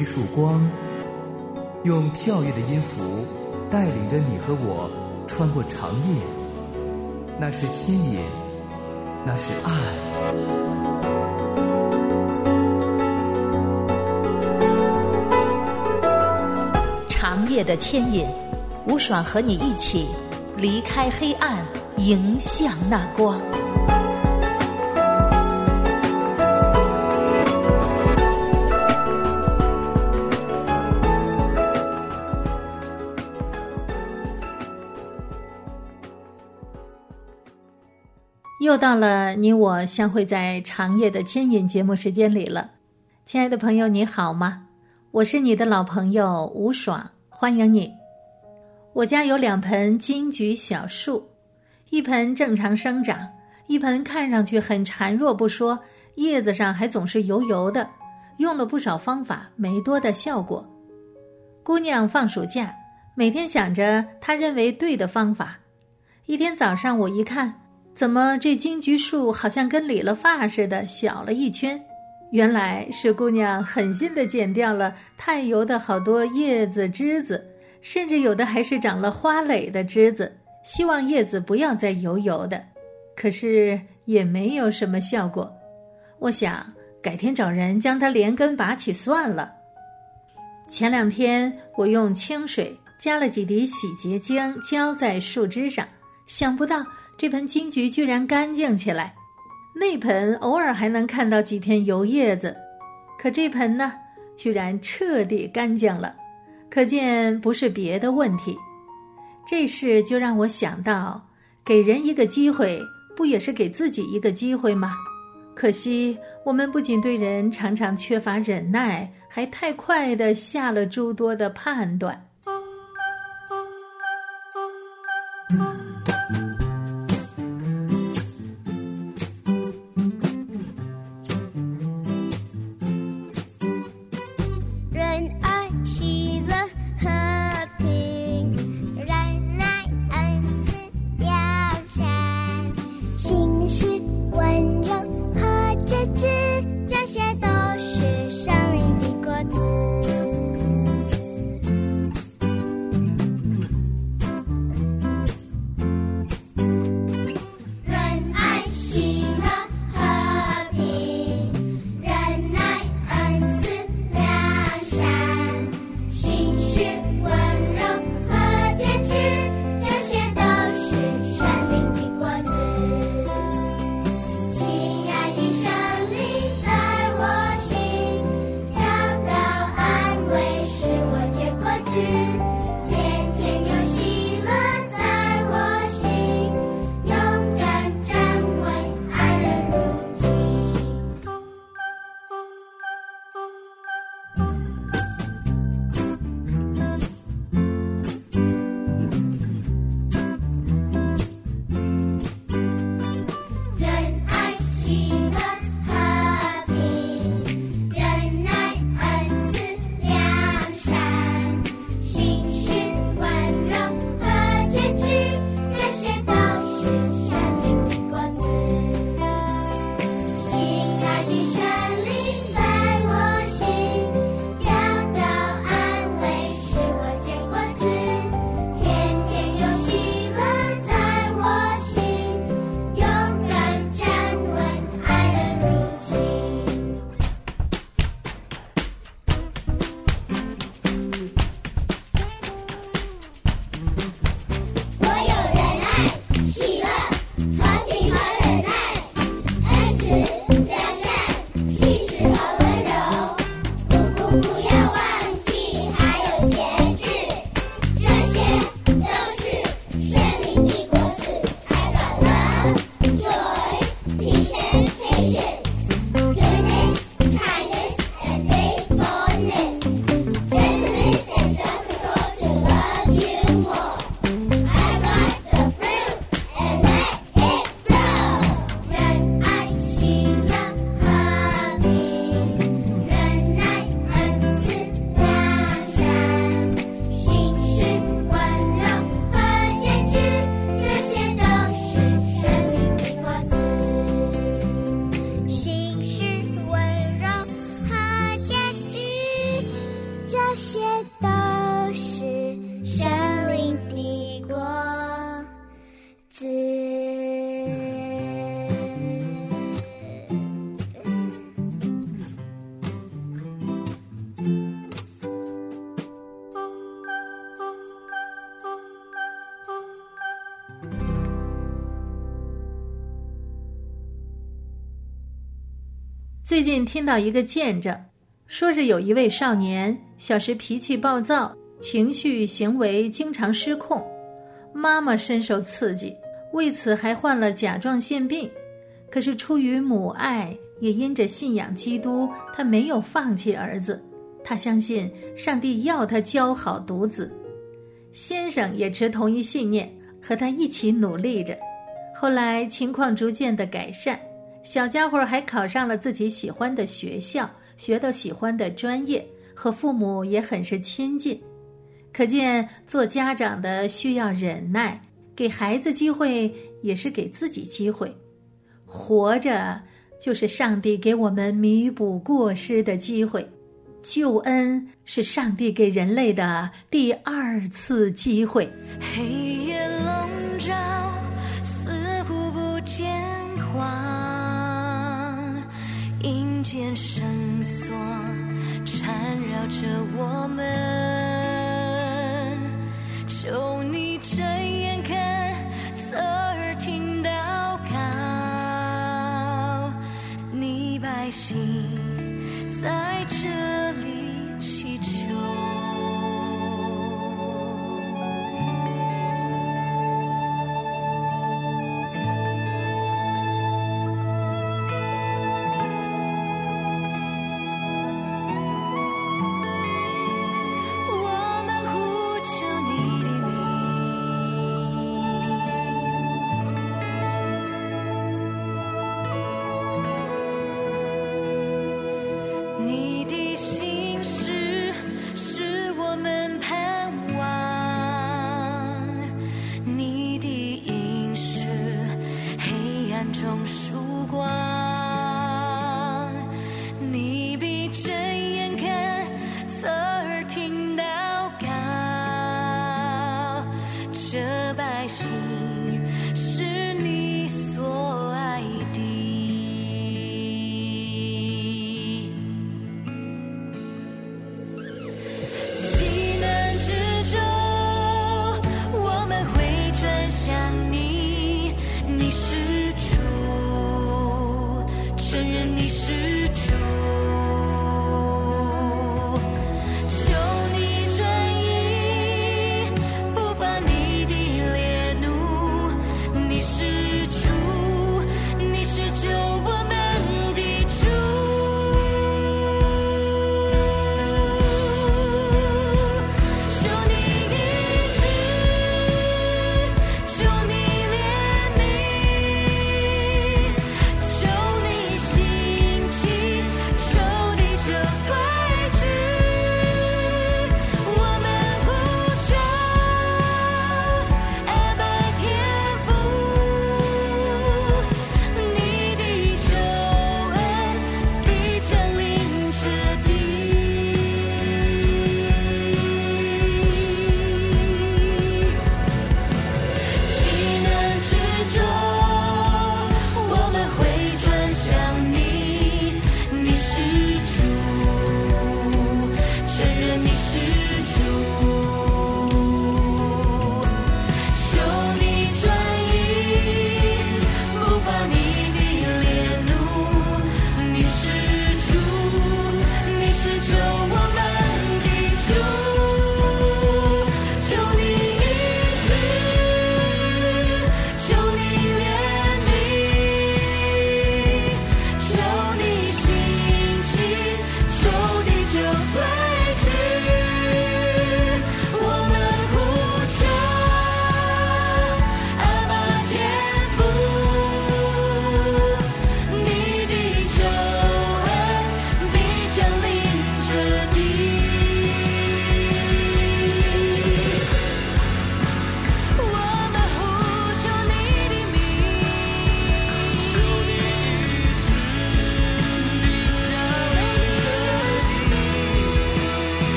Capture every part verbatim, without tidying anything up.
一束光，用跳跃的音符带领着你和我穿过长夜。那是牵引，那是爱。 长夜的牵引，吴爽和你一起离开黑暗，迎向那光。又到了你我相会在长夜的牵引节目时间里了。亲爱的朋友，你好吗？我是你的老朋友吴爽，欢迎你。我家有两盆金桔小树，一盆正常生长，一盆看上去很孱弱不说，叶子上还总是油油的，用了不少方法，没多大效果。姑娘放暑假，每天想着她认为对的方法。一天早上我一看，怎么这金桔树好像跟理了发似的小了一圈，原来是姑娘狠心地剪掉了太油的好多叶子枝子，甚至有的还是长了花蕾的枝子，希望叶子不要再油油的。可是也没有什么效果。我想改天找人将它连根拔起算了。前两天我用清水加了几滴洗洁精浇在树枝上，想不到这盆金桔居然干净起来。那盆偶尔还能看到几片油叶子，可这盆呢，居然彻底干净了，可见不是别的问题。这事就让我想到，给人一个机会，不也是给自己一个机会吗？可惜我们不仅对人常常缺乏忍耐，还太快地下了诸多的判断。 最近听到一个见证，说是有一位少年小时脾气暴躁，情绪行为经常失控，妈妈深受刺激，为此还患了甲状腺病。可是出于母爱，也因着信仰基督，他没有放弃儿子，他相信上帝要他教好独子。先生也持同一信念，和他一起努力着。后来情况逐渐的改善，小家伙还考上了自己喜欢的学校，学到喜欢的专业，和父母也很是亲近。可见做家长的需要忍耐，给孩子机会也是给自己机会。活着就是上帝给我们弥补过失的机会，救恩是上帝给人类的第二次机会。 黑夜笼罩，似乎不见光，阴间绳索缠绕着我们，求你睁眼看，侧耳听祷告，你百姓在这里祈求。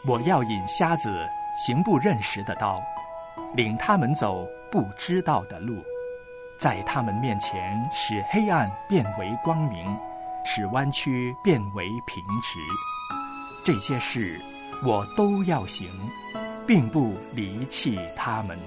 我要引瞎子行不认识的道，领他们走不知道的路，在他们面前使黑暗变为光明，使弯曲变为平直。这些事我都要行，并不离弃他们。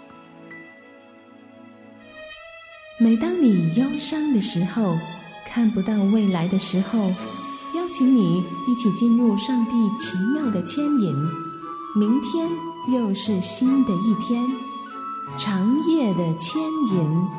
每当你忧伤的时候，看不到未来的时候，邀请你一起进入上帝奇妙的牵引。明天又是新的一天，长夜的牵引。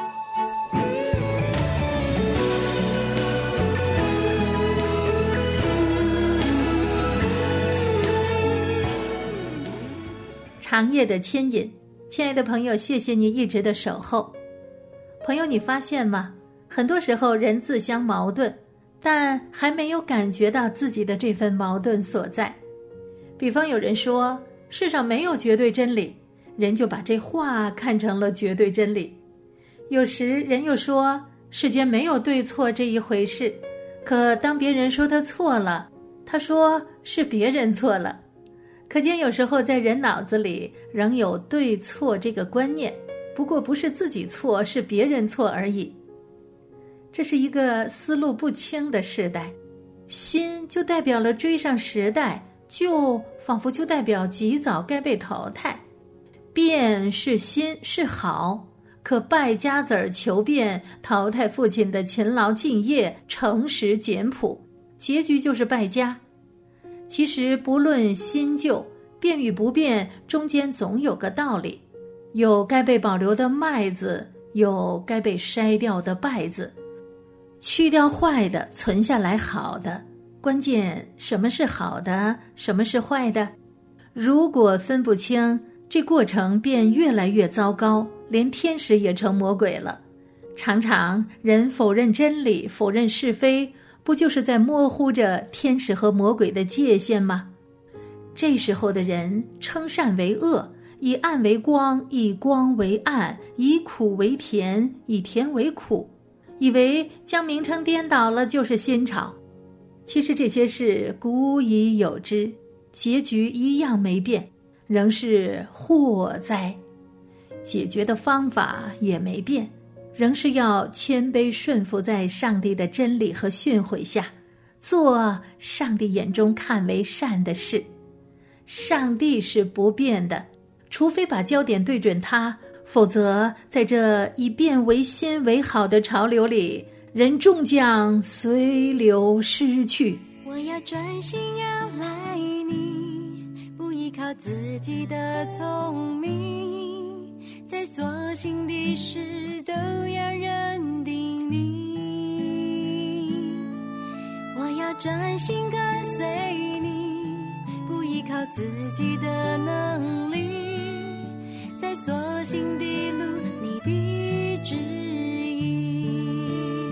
长夜的牵引，亲爱的朋友，谢谢你一直的守候。朋友，你发现吗？很多时候人自相矛盾，但还没有感觉到自己的这份矛盾所在。比方有人说世上没有绝对真理，人就把这话看成了绝对真理。有时人又说世间没有对错这一回事，可当别人说他错了，他说是别人错了。可见有时候在人脑子里仍有对错这个观念，不过不是自己错，是别人错而已。这是一个思路不清的时代，新就代表了追上时代，旧仿佛就代表及早该被淘汰。变是新是好，可败家子儿求变，淘汰父亲的勤劳敬业、诚实简朴，结局就是败家。其实不论新旧，变与不变，中间总有个道理，有该被保留的麦子，有该被筛掉的稗子，去掉坏的，存下来好的。关键什么是好的，什么是坏的？如果分不清，这过程便越来越糟糕，连天使也成魔鬼了。常常人否认真理，否认是非，不就是在模糊着天使和魔鬼的界限吗？这时候的人称善为恶，以暗为光，以光为暗，以苦为甜，以甜为苦，以为将名称颠倒了就是新潮。其实这些事古已有之，结局一样没变，仍是祸灾。解决的方法也没变，仍是要谦卑顺服在上帝的真理和训诲下，做上帝眼中看为善的事。上帝是不变的，除非把焦点对准他，否则在这以变为新为好的潮流里，人终将随流失去。 我要专心仰赖你，不依靠自己的聪明，在所行的事都要认定你。我要专心跟随你，不依靠自己的能力，在所行的路你必指引。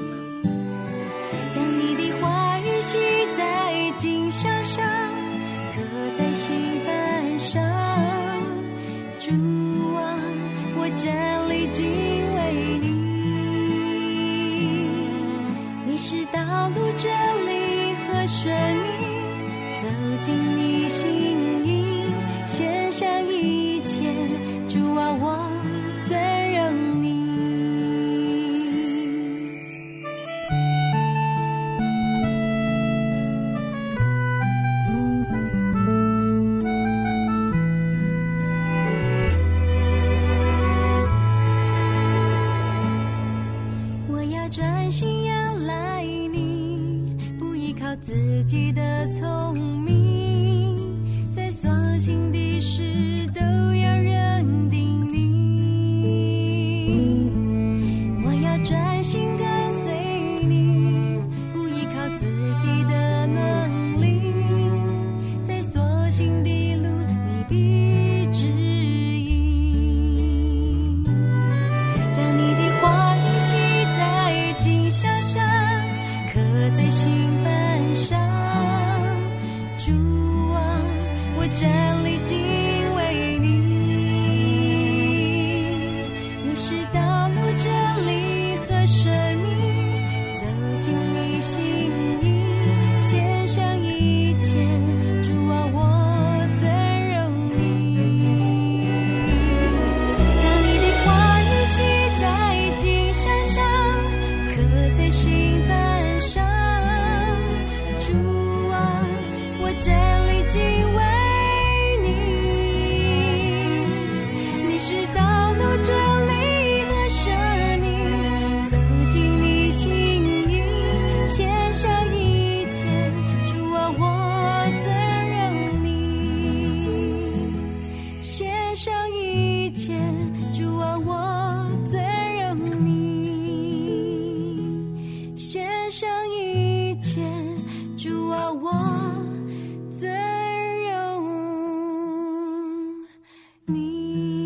将你的话语写在经上上，刻在心板上。主啊，我站立敬畏你，你是道路真理和生命，走进你心意，献上一切，主啊，我尊荣你。我要专心仰赖你，不依靠自己的聪明，在所行的事都要认定你。我要专心跟随你，不依靠自己的能力，在所行的路你必指引。将你的话语写在经上上，刻在心板上。主啊，我站立敬畏你，你是道路真理和生命，走心攀上。主啊，我站立敬畏你，你是道路真理和生命，走进你心意，献上一切，主啊，我尊荣你，献上一切，主啊，我尊荣你，献上一切，主啊，我尊荣你。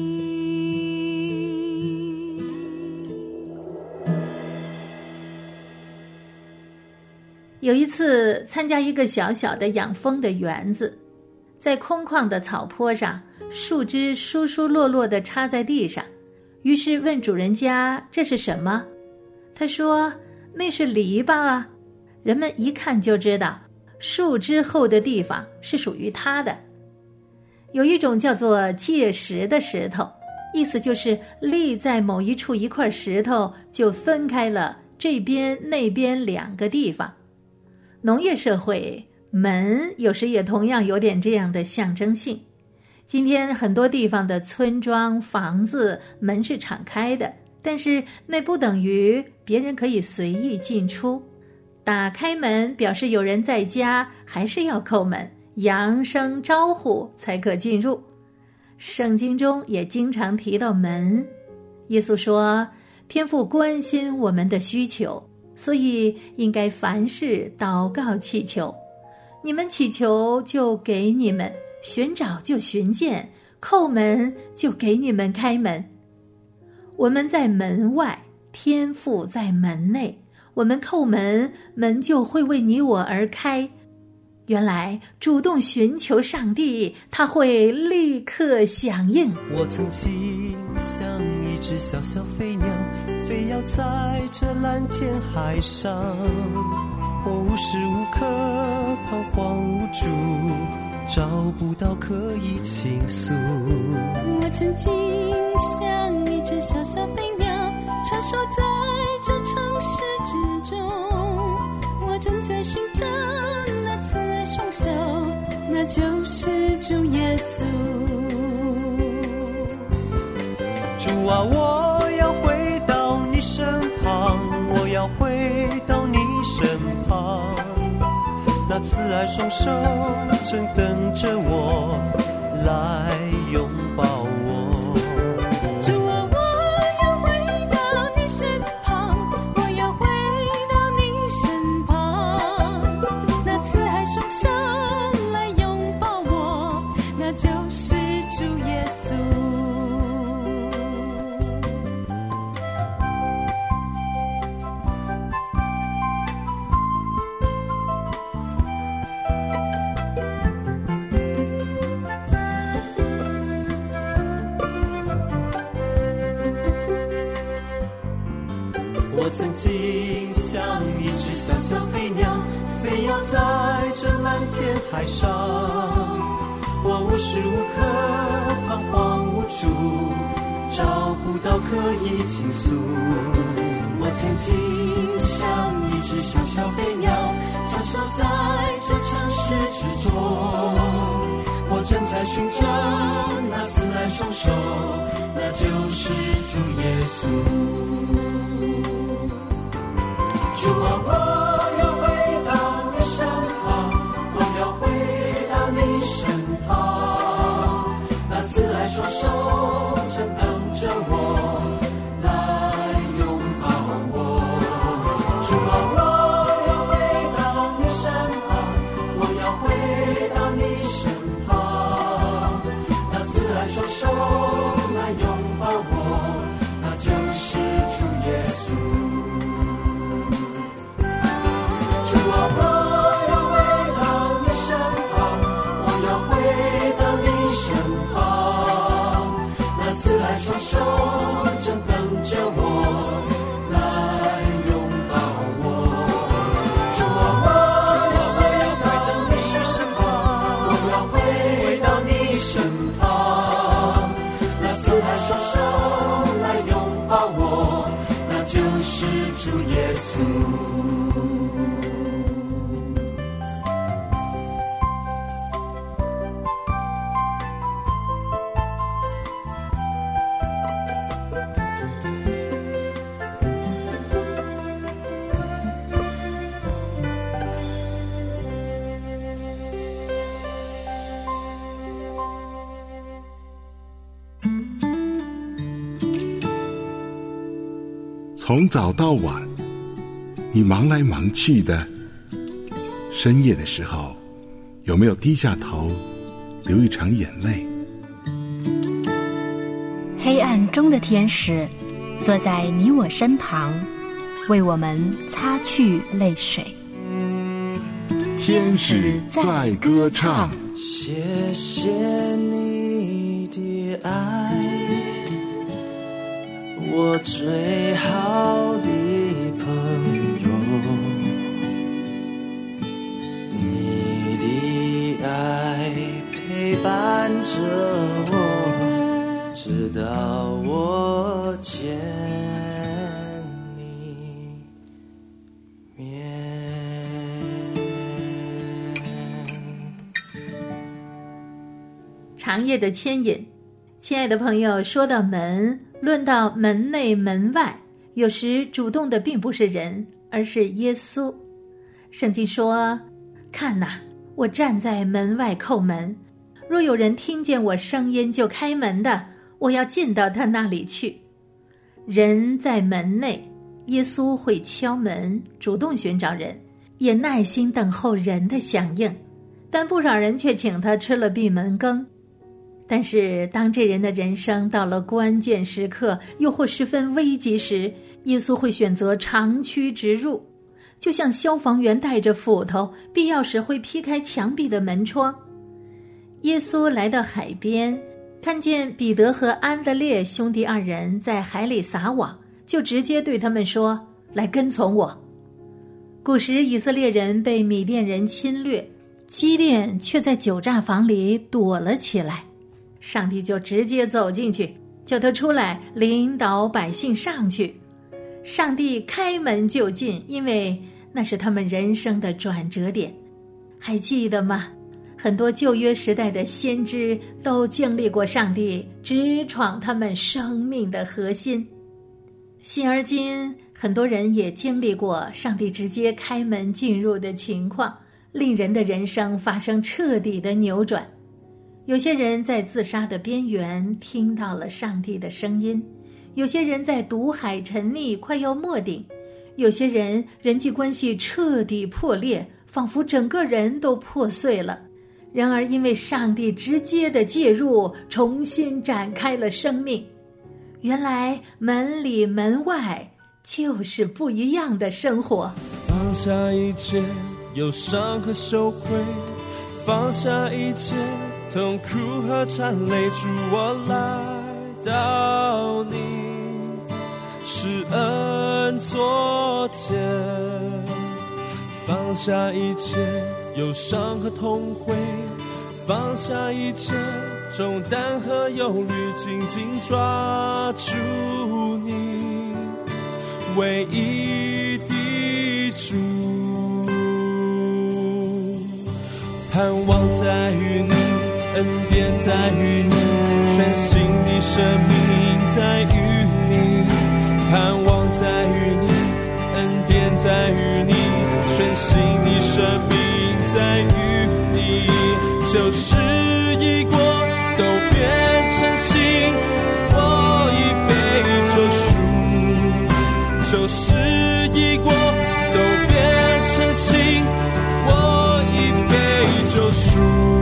有一次参加一个小小的养蜂的园子，在空旷的草坡上，树枝疏疏落落地插在地上，于是问主人家这是什么？他说那是篱笆啊。人们一看就知道树枝厚的地方是属于他的。有一种叫做界石的石头，意思就是立在某一处一块石头就分开了这边那边两个地方。农业社会，门有时也同样有点这样的象征性。今天很多地方的村庄房子门是敞开的，但是那不等于别人可以随意进出。打开门表示有人在家，还是要叩门，扬声招呼才可进入。圣经中也经常提到门。耶稣说，天父关心我们的需求，所以应该凡事祷告祈求。你们祈求就给你们，寻找就寻见，叩门就给你们开门。我们在门外，天父在门内，我们叩门，门就会为你我而开。原来主动寻求上帝，他会立刻响应。 我曾经像一只小小飞鸟，飞摇在这蓝天海上，我无时无刻彷徨无助，找不到可以倾诉。 我曾经像一只小小飞鸟，穿梭在这城市之中，我正在寻找那慈爱双手，那就是主耶稣。 主啊，我要回到你身旁，我要回到你身旁，那慈爱双手正等着我来拥抱我。 主啊，我要回到你身旁，我要回到你身旁，那慈爱双手来拥抱我，那就是主耶稣。 我曾经像一只小小飞鸟，飞摇在这蓝天海上，我无时无刻彷徨无助，找不到可以倾诉。我曾经像一只小小飞鸟，穿梭在这城市之中，我正在寻找那慈爱双手，那就是主耶稣。主啊，我要回到你身旁，我要回到你身旁，那慈爱双手正等着我来拥抱我。主啊，我要回到你身旁，我要回到你身旁，那慈爱双手来拥抱我，那就是主耶稣。 是主耶稣。 从早到晚，你忙来忙去的，深夜的时候，有没有低下头，流一场眼泪？ 黑暗中的天使，坐在你我身旁，为我们擦去泪水。 天使在歌唱。 谢谢你的爱，我最好的朋友，你的爱陪伴着我，直到我见你面。 长夜的牵引，亲爱的朋友，说到门，论到门内门外，有时主动的并不是人，而是耶稣。圣经说，看哪，我站在门外叩门，若有人听见我声音就开门的，我要进到他那里去。人在门内，耶稣会敲门，主动寻找人，也耐心等候人的响应，但不少人却请他吃了闭门羹。但是当这人的人生到了关键时刻，又或十分危急时，耶稣会选择长驱直入，就像消防员带着斧头，必要时会劈开墙壁的门窗。耶稣来到海边，看见彼得和安德烈兄弟二人在海里撒网，就直接对他们说，来跟从我。古时以色列人被米甸人侵略，基甸却在酒榨房里躲了起来，上帝就直接走进去，叫他出来领导百姓上去。上帝开门就进，因为那是他们人生的转折点。还记得吗？很多旧约时代的先知都经历过上帝直闯他们生命的核心。现而今，很多人也经历过上帝直接开门进入的情况，令人的人生发生彻底的扭转。有些人在自杀的边缘听到了上帝的声音，有些人在毒海沉溺快要没顶，有些人人际关系彻底破裂，仿佛整个人都破碎了。然而因为上帝直接的介入，重新展开了生命。原来门里门外就是不一样的生活。 放下一切忧伤和羞愧，放下一切痛苦和惨泪，主我来到你施恩座前，放下一切忧伤和痛悔，放下一切重担和忧虑，紧紧抓住你唯一的主，盼望在于你，恩典在于你，全新的生命在于你，盼望在于你，恩典在于你，全新的生命在于你，旧事已过都变成新，我已被救赎，旧事已过都变成新，我已被救赎。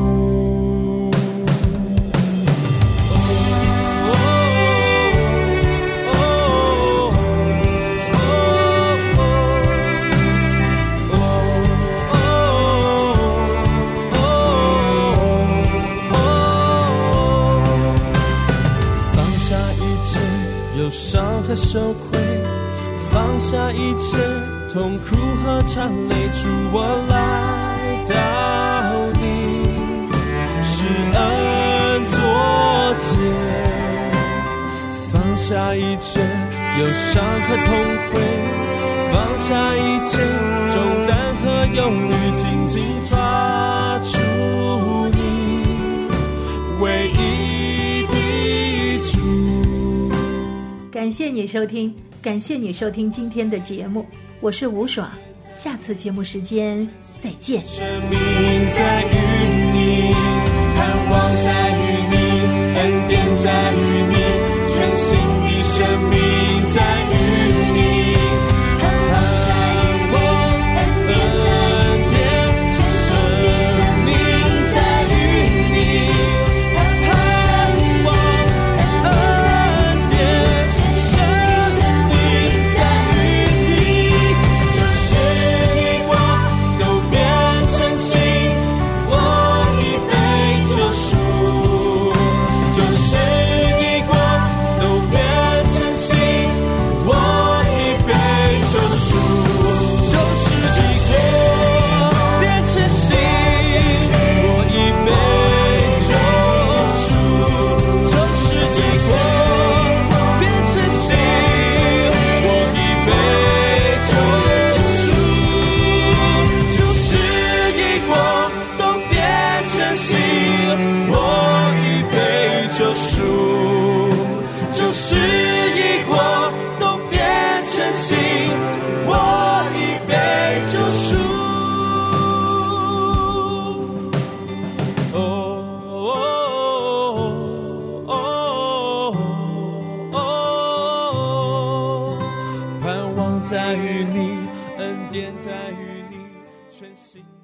忧伤和羞愧，放下一切痛苦和惨泪，主我来到你施恩座前，放下一切忧伤和痛悔，放下一切重担和忧虑，紧紧抓住你唯一的主。 感谢你收听，感谢你收听今天的节目，我是吴爽，下次节目时间再见。 生命在于你，盼望在于你，恩典在于你，全新的生命在于你，盼望恩典，生命在于你，盼望恩典，生命在于你，就是你我都变成新，我已被救赎，就是你我都变成新，我已被救赎，就是你我变成新，我已被救赎，就是你我变成新，我已被救赎，就是你我都变成新，我已被救赎，就是你我都变成新，我已被救赎。哦哦哦哦，盼望在于你，恩典在于你，全心。